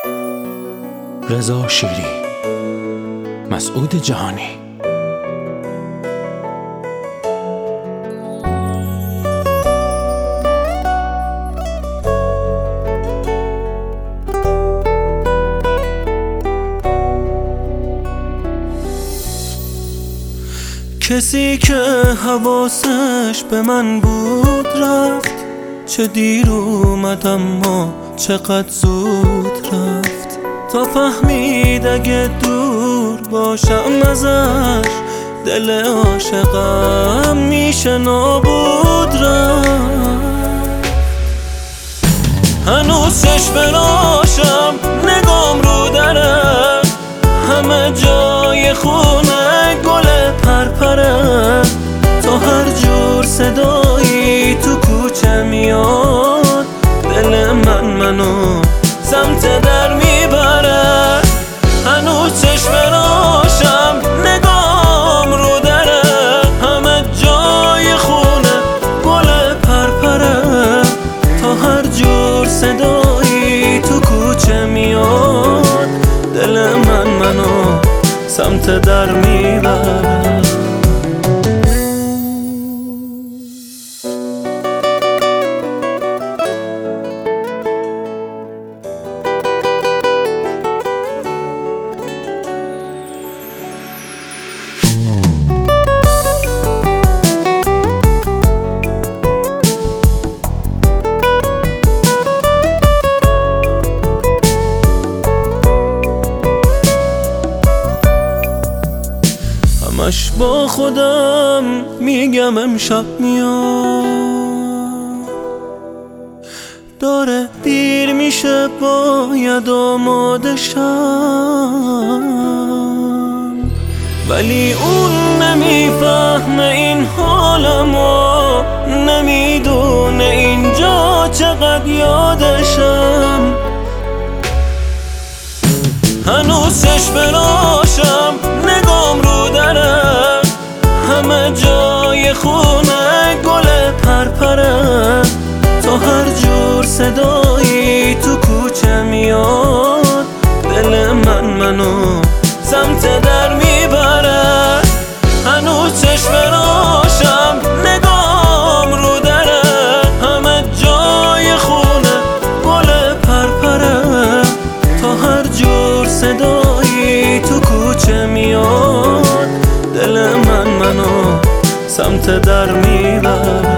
رضا شیری، مسعود جهانی. کسی که حواسش به من بود رفت، چه دیر اومد اما چقدر زود رفت. تا فهمید اگه دور باشم ازش، دل عاشقم میشه نابود رفت. هنوز چشم راشم نگام رو دره، همه جای خونه گل پرپره. تا هر جور صدایی تو کوچه میاد، دل منو سمت در میبره. هنوز چشم راشم نگام رو دره، همه جای خونه گل پرپره. تا هر جور صدایی تو کوچه میاد، دل منو سمت در میبره. همش با خودم میگم امشب میاد، داره دیر میشه باید آماده شم. ولی اون نمیفهمه این حالمو، نمیدونه اینجا چقدر یادشم. هنوز چشم راشم نگام رو دره، همه جای خونه گل پرپره. تا هر جور صدایی تو کوچه میاد، دل منو سمت در میبره. هنوز چشم راشم نگام رو دره، همه جای خونه گل پرپره. تا هر جور صدایی تو کوچه میاد، دل منو سمت در میبره.